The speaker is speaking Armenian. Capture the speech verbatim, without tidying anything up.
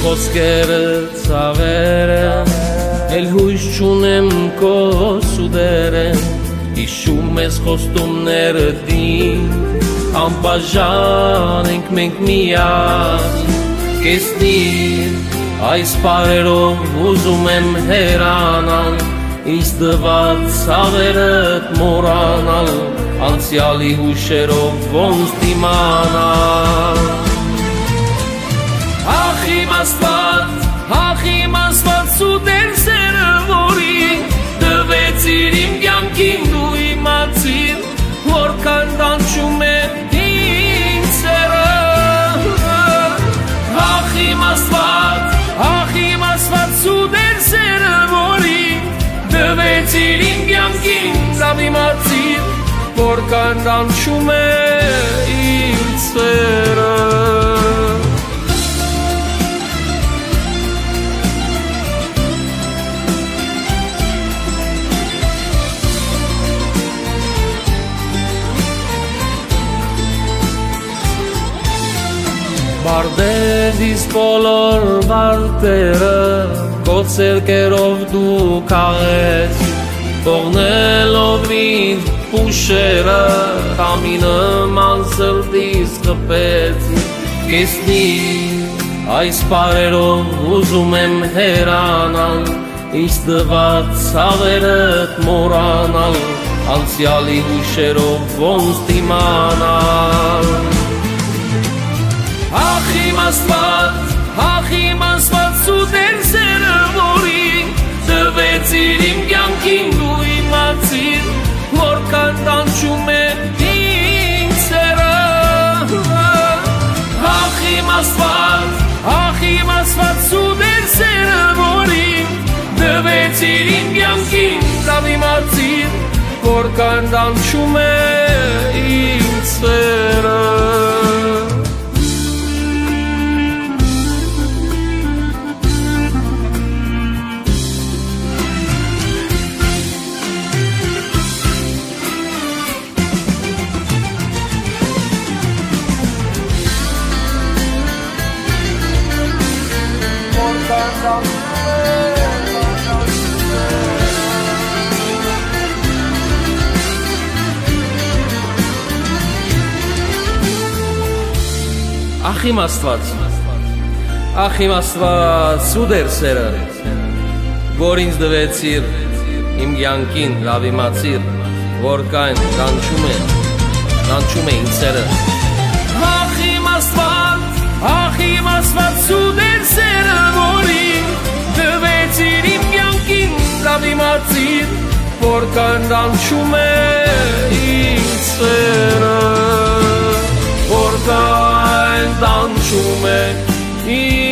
խոսքերը ցավերը էլ հույս չունեմ քո սուդերը հիշում ես խոստումները դին անբաժան ենք մենք միած կեսնիր այս պարերով ուզում եմ հերանալ ինձ դված ցավերդ մոռանալ անցյալի հուշերով ոնց դիմանալ Ախ իմ Աստված, ախ իմ Աստված սուտեր սերը որի դվեցիր իմ կյանքին դու իմացիր որքան տանջում է ինձ սերը Ախ իմ Աստված, ախ իմ Աստված սուտեր սերը որի դվեցիր իմ կյանքին լավ իմացիր որքան տանջում է ինձ սերը Բարդերից բոլոր վարտերը Կոցեր կերով դու կաղեց Կողնելով ինձ պուշերը Կամինը ման սրտիս կպեց Կեսնի այս պարերով ուզում եմ հերանալ Ինձ դված ցավերդ մոռանալ Անցյալի հուշերով ոնց դիմանալ Ախ իմ Աստված, ախ իմ Աստված սուտեր սերը որի դվեցիր իմ կյանքին դու իմացիր որքան տանջում է ինձ սերը Ախ իմ Աստված, ախ իմ Աստված սուտեր սերը որի դվեցիր իմ կյանքին լավ իմացիր որքան տանջում է ինձ սերը Ախ իմ Աստված, ախ իմ Աստված սուտեր սերը որ ինձ դվեցիր իմ կյանքին լավ իմացիր որքան տանջում է տանջում է ինձ սերը Ախ իմ Աստված, ախ իմ Աստված սուտեր սերը որ ինձ դվեցիր իմ կյանքին լավ իմացիր որքան տանջում է ինձ սերը որքան տանջում է